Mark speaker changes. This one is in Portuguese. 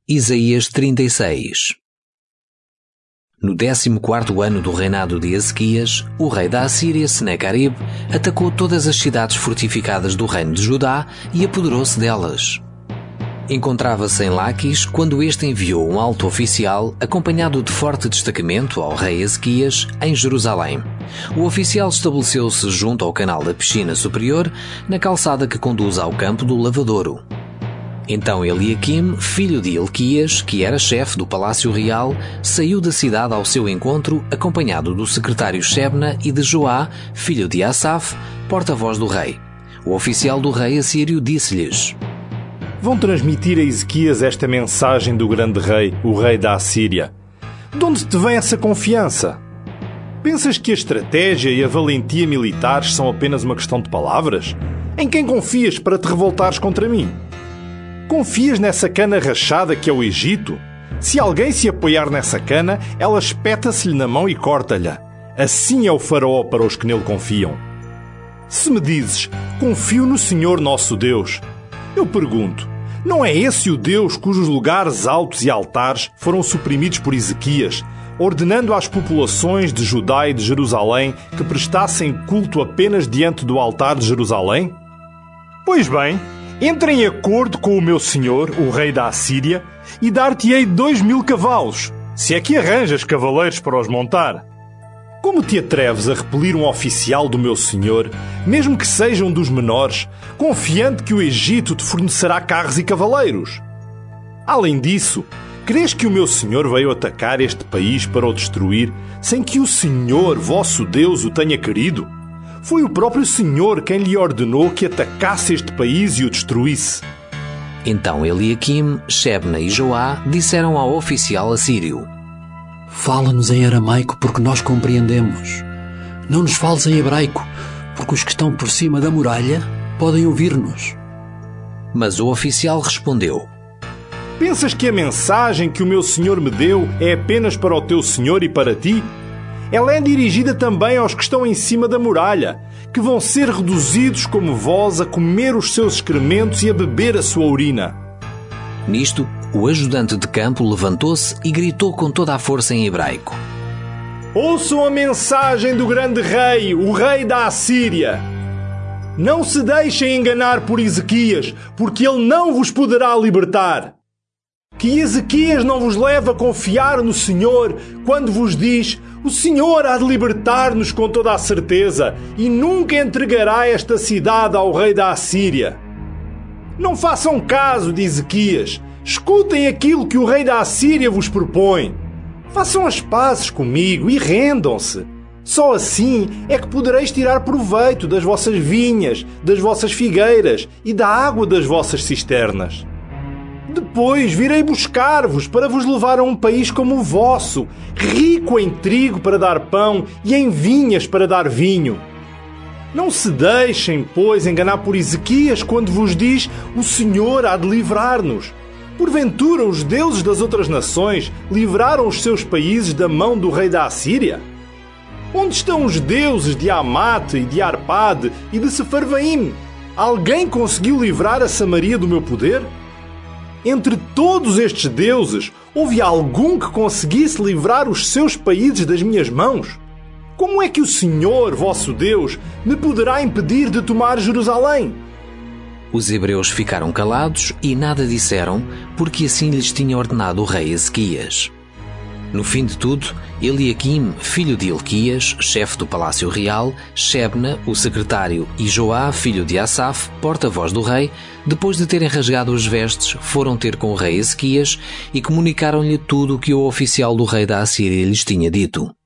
Speaker 1: Isaías 36. No 14º ano do reinado de Ezequias, o rei da Assíria, Senaquerib, atacou todas as cidades fortificadas do reino de Judá e apoderou-se delas. Encontrava-se em Laquis quando este enviou um alto oficial, acompanhado de forte destacamento, ao rei Ezequias, em Jerusalém. O oficial estabeleceu-se junto ao canal da piscina superior, na calçada que conduz ao campo do lavadouro. Então Eliaquim, filho de Hilquias, que era chefe do palácio real, saiu da cidade ao seu encontro, acompanhado do secretário Shebna e de Joá, filho de Asaf, porta-voz do rei. O oficial do rei assírio disse-lhes:
Speaker 2: Vão transmitir a Ezequias esta mensagem do grande rei, o rei da Assíria. De onde te vem essa confiança? Pensas que a estratégia e a valentia militares são apenas uma questão de palavras? Em quem confias para te revoltares contra mim? Confias nessa cana rachada que é o Egito? Se alguém se apoiar nessa cana, ela espeta-se-lhe na mão e corta-lhe. Assim é o faraó para os que nele confiam. Se me dizes, confio no Senhor nosso Deus, eu pergunto, não é esse o Deus cujos lugares altos e altares foram suprimidos por Ezequias, ordenando às populações de Judá e de Jerusalém que prestassem culto apenas diante do altar de Jerusalém? Pois bem, entre em acordo com o meu senhor, o rei da Assíria, e dar-te-ei 2.000 cavalos, se é que arranjas cavaleiros para os montar. Como te atreves a repelir um oficial do meu senhor, mesmo que seja um dos menores, confiante que o Egito te fornecerá carros e cavaleiros? Além disso, crês que o meu senhor veio atacar este país para o destruir, sem que o Senhor, vosso Deus, o tenha querido? Foi o próprio Senhor quem lhe ordenou que atacasse este país e o destruísse.
Speaker 1: Então Eliaquim, Shebna e Joá disseram ao oficial assírio:
Speaker 3: Fala-nos em aramaico, porque nós compreendemos. Não nos fales em hebraico, porque os que estão por cima da muralha podem ouvir-nos.
Speaker 1: Mas o oficial respondeu:
Speaker 2: Pensas que a mensagem que o meu senhor me deu é apenas para o teu senhor e para ti? Ela é dirigida também aos que estão em cima da muralha, que vão ser reduzidos como vós a comer os seus excrementos e a beber a sua urina.
Speaker 1: Nisto, o ajudante de campo levantou-se e gritou com toda a força em hebraico:
Speaker 2: Ouçam a mensagem do grande rei, o rei da Assíria. Não se deixem enganar por Ezequias, porque ele não vos poderá libertar. Que Ezequias não vos leve a confiar no Senhor quando vos diz: o Senhor há de libertar-nos com toda a certeza e nunca entregará esta cidade ao rei da Assíria. Não façam caso de Ezequias. Escutem aquilo que o rei da Assíria vos propõe. Façam as pazes comigo e rendam-se. Só assim é que podereis tirar proveito das vossas vinhas, das vossas figueiras e da água das vossas cisternas. Depois virei buscar-vos para vos levar a um país como o vosso, rico em trigo para dar pão e em vinhas para dar vinho. Não se deixem, pois, enganar por Ezequias quando vos diz: o Senhor há de livrar-nos. Porventura os deuses das outras nações livraram os seus países da mão do rei da Assíria? Onde estão os deuses de Amate e de Arpade e de Sefarvaim? Alguém conseguiu livrar a Samaria do meu poder? Entre todos estes deuses, houve algum que conseguisse livrar os seus países das minhas mãos? Como é que o Senhor, vosso Deus, me poderá impedir de tomar Jerusalém?
Speaker 1: Os hebreus ficaram calados e nada disseram, porque assim lhes tinha ordenado o rei Ezequias. No fim de tudo, Eliaquim, filho de Hilquias, chefe do palácio real, Shebna, o secretário, e Joá, filho de Asaf, porta-voz do rei, depois de terem rasgado as vestes, foram ter com o rei Ezequias e comunicaram-lhe tudo o que o oficial do rei da Assíria lhes tinha dito.